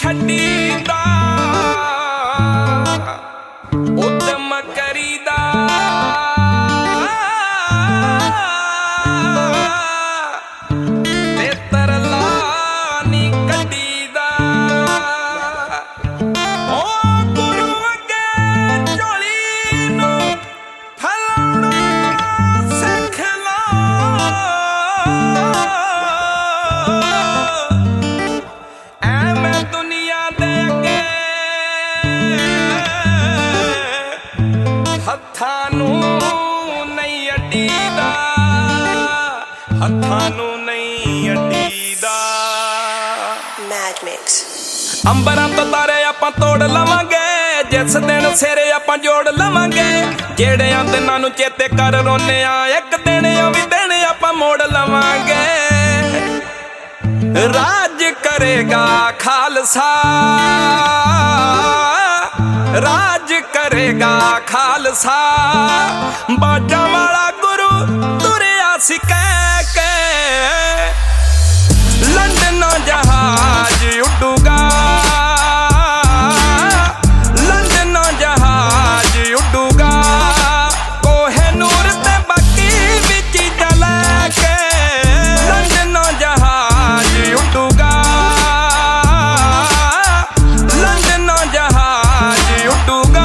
ਛੱਡੀਦਾ ਉਦਮ ਕਰੀਦਾ ਤੇ ਤਰਲਾ ਨੀ ਕੱਢੀਦਾ ਓ ਗੁਰੂ ਅੱਗੇ ਝੋਲੀ ਨੂੰ ਫਲਾਉਣਾ ਸਿੱਖ ਲਾ ਐਵੇਂ ਦੁਨੀਆ ਦੇ ਅੱਗੇ ਹੱਥਾਂ ਨੂੰ ਨਹੀਂ ਅੱਡੀਦਾ ਹੱਥਾਂ ਨੂੰ ਨਹੀਂ ਅੱਡੀਦਾ Mad Mix ਅੰਬਰਾਂ ਤੋਂ ਤਾਰੇ ਆਪਾਂ ਤੋੜ ਲਵਾਂਗੇ ਜਿਸ ਦਿਨ ਸਿਰੇ ਆਪਾਂ ਜੋੜ ਲਵਾਂਗੇ ਜਿਹੜਿਆਂ ਦਿਨਾਂ ਨੂੰ ਚੇਤੇ ਕਰ ਰੋਨੇ ਆ ਇੱਕ ਦਿਨ ਉਹ ਵੀ ਦਿਨ ਆਪਾਂ ਮੋੜ ਲਵਾਂਗੇ ਰਾਜ ਕਰੇਗਾ ਖਾਲਸਾ ਰਾਜ ਕਰੇਗਾ ਖਾਲਸਾ ਬਾਜਾਂ ਵਾਲਾ ਗੁਰੂ ਤੁਰਿਆ ਸੀ ਕਹਿ ਕੇ ਲੰਡਨ ਜਹਾਜ਼ ਉੱਡੂਗਾ ਲੰਡਨ ਜਹਾਜ਼ ਉੱਡੂਗਾ ਕੋਹੇ ਨੂਰ ਤੇ ਬਾਕੀ ਵੀ ਚੀਜ਼ਾਂ ਲੈ ਕੇ ਲੰਡਨ ਜਹਾਜ਼ ਉੱਡੂਗਾ ਲੰਡਨ ਜਹਾਜ਼ ਉੱਡੂਗਾ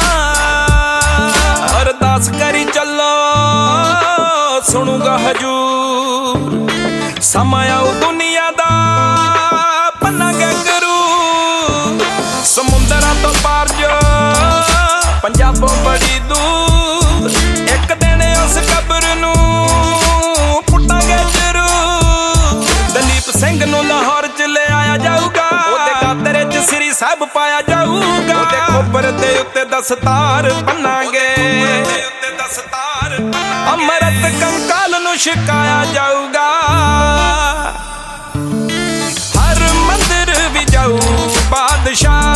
ਅਰਦਾਸ ਕਰੀ ਚੱਲੋ ਸੁਣੂਗਾ ਹਜੂਰ ਸਮਾਂ ਆਊ ਦੁਨੀਆ ਦਾ ਬਣਾਂਗੇ ਗੁਰੂ ਸਮੁੰਦਰਾਂ ਤੋਂ ਪਾਰ ਜੋ ਪੰਜਾਬੋਂ ਬੜੀ ਦੂਰ ਇੱਕ ਦਿਨ ਉਸ ਕਬਰ ਨੂੰ ਪੁੱਟਾਂਗੇ ਜ਼ਰੂਰ ਦਲੀਪ ਸਿੰਘ ਨੂੰ ਲਾਹੌਰ ਚ ਲੈ ਆਇਆ ਜਾਊਗਾ ਉਹਦੇ ਗਾਤਰੇ ਚ ਸ੍ਰੀ ਸਾਹਿਬ ਪਾਇਆ ਜਾਊਗਾ ਉਹਦੇ ਖੋਪਰ ਦੇ ਉੱਤੇ ਦਸਤਾਰ ਬੰਨਾਂਗੇ ਅੰਮ੍ਰਿਤ ਕੰਕਾਲ ਨੂੰ ਛਕਾਇਆ ਜਾਊਗਾ ਹਰ ਮੰਦਿਰ ਵੀ ਜਾਊ ਬਾਦਸ਼ਾਹ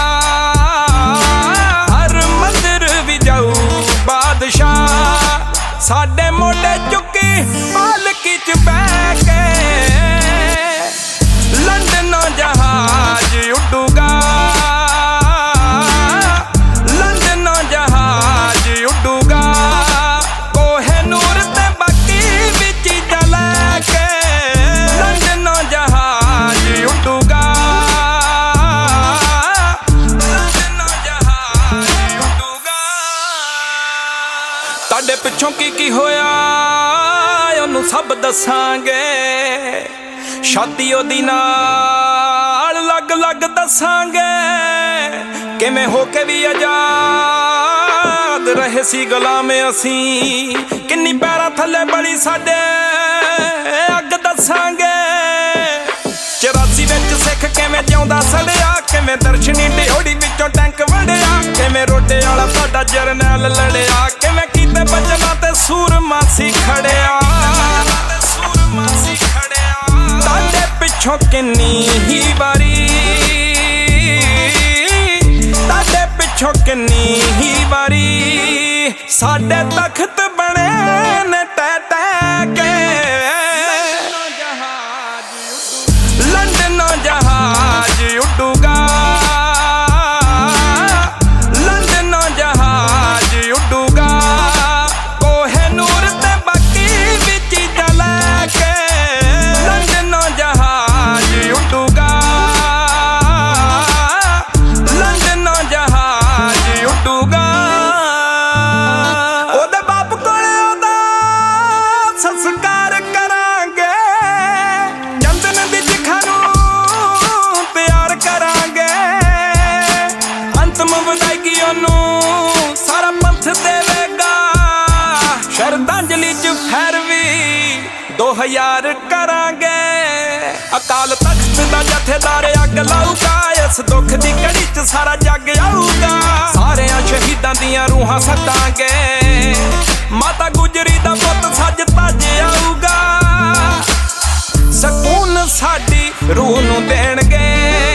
ਹਰ ਮੰਦਿਰ ਵੀ ਜਾਊ ਬਾਦਸ਼ਾਹ ਸਾਡੇ ਮੋਢੇ ਚੁੱਕੀ ਪਾਲਕੀ ਚ ਬਹਿ ਕੇ ਲੰਡਨ ਜਹਾਜ਼ ਉੱਡੂਗਾ ਲੰਡਨ ਜਹਾਜ਼ ਉੱਡੂਗਾ ਕੋਹੇ ਨੂਰ ਤੇ ਬਾਕੀ ਵੀ ਚੀਜ਼ਾਂ ਲੈ ਕੇ ਲੰਡਨ ਜਹਾਜ਼ ਉੱਡੂਗਾ ਲੰਡਨ ਜਹਾਜ਼ ਉੱਡੂਗਾ ਤੁਹਾਡੇ ਪਿੱਛੋਂ ਕੀ ਹੋਇਆ ਉਹਨੂੰ ਸਭ ਦੱਸਾਂਗੇ ਸ਼ਾਦੀ ਉਹਦੀ ਨਾਲ ਲੱਗ ਦੱਸਾਂਗੇ ਕਿਵੇਂ ਹੋ ਕੇ ਵੀ ਆਜ਼ਾਦ ਰਹੇ ਸੀ ਗੁਲਾਮ ਅਸੀਂ ਕਿੰਨੀ ਪੈਰਾਂ ਥੱਲੇ ਬੜੀ ਸਾਡੇ ਅੱਗ ਦੱਸਾਂਗੇ 84 ਵਿੱਚ ਸਿੱਖ ਕਿਵੇਂ ਜਿਉਂਦਾ ਸੜਿਆ ਕਿਵੇਂ ਦਰਸ਼ਨੀ ਢਿਓੜੀ ਵਿੱਚੋਂ ਟੈਂਕ ਵੜਿਆ ਕਿਵੇਂ ਰੋਡੇ ਵਾਲਾ ਸਾਡਾ ਜਰਨੈਲ ਲੜਿਆ ਕਿਵੇਂ ਕੀਤੇ ਬਚਨਾਂ ਤੇ ਸੂਰਮਾ ਸੀ ਖੜਿਆ ਤੁਹਾਡੇ ਪਿੱਛੋਂ ਕਿੰਨੀ ਹੀ ਵਾਰੀ ਤੁਹਾਡੇ ਪਿੱਛੋਂ ਕਿੰਨੀ ਹੀ ਵਾਰੀ ਸਾਡੇ ਤਖਤ ਬਣੇ ਨੇ ਟੈ ਟੈ ਕੇ ਲੰਡਨ ਜਹਾਜ਼ ਉੱਡੂਗਾ ਲੰਡਨ ਜਹਾਜ਼ ਉੱਡੂਗਾ ਕੋਹੇ ਨੂਰ ਤੇ ਬਾਕੀ ਵੀ ਚੀਜ਼ਾਂ ਲੈ ਕੇ ਲੰਡਨ ਜਹਾਜ਼ ਉੱਡੂਗਾ ਲੰਡਨ ਜਹਾਜ਼ ਉੱਡੂਗਾ ਉਹਦੇ ਬਾਪ ਕੋਲ ਉਹਦਾ ਸੰਸਕਾਰ ਕਰਾਂਗੇ ਚੰਦਨ ਦੀ ਚਿਖਾ ਨੂੰ ਪਿਆਰ ਕਰਾਂਗੇ ਅੰਤਮ ਵਿਦਾਇਗੀ ਉਹਨੂੰ ਸਾਰਾ ਪੰਥ ਦੇਵੇਗਾ ਸ਼ਰਧਾਂਜਲੀ ਚ ਫੇਰ ਵੀ 2000 ਕਰਾਂਗੇ ਅਕਾਲ ਤਖਤ ਦਾ ਜਥੇਦਾਰ ਅੱਗ ਲਾਊਗਾ ਇਸ ਦੁੱਖ ਦੀ ਘੜੀ ਚ ਸਾਰਾ ਜੱਗ ਆਊਗਾ ਸਾਰਿਆਂ ਸ਼ਹੀਦਾਂ ਦੀਆਂ ਰੂਹਾਂ ਸੱਦਾਂਗੇ ਮਾਤਾ ਗੁਜਰੀ ਦਾ ਪੁੱਤ ਸੱਜ ਤੱਜ ਆਊਗਾ ਸਕੂਨ ਸਾਡੀ ਰੂਹ ਨੂੰ ਦੇਣਗੇ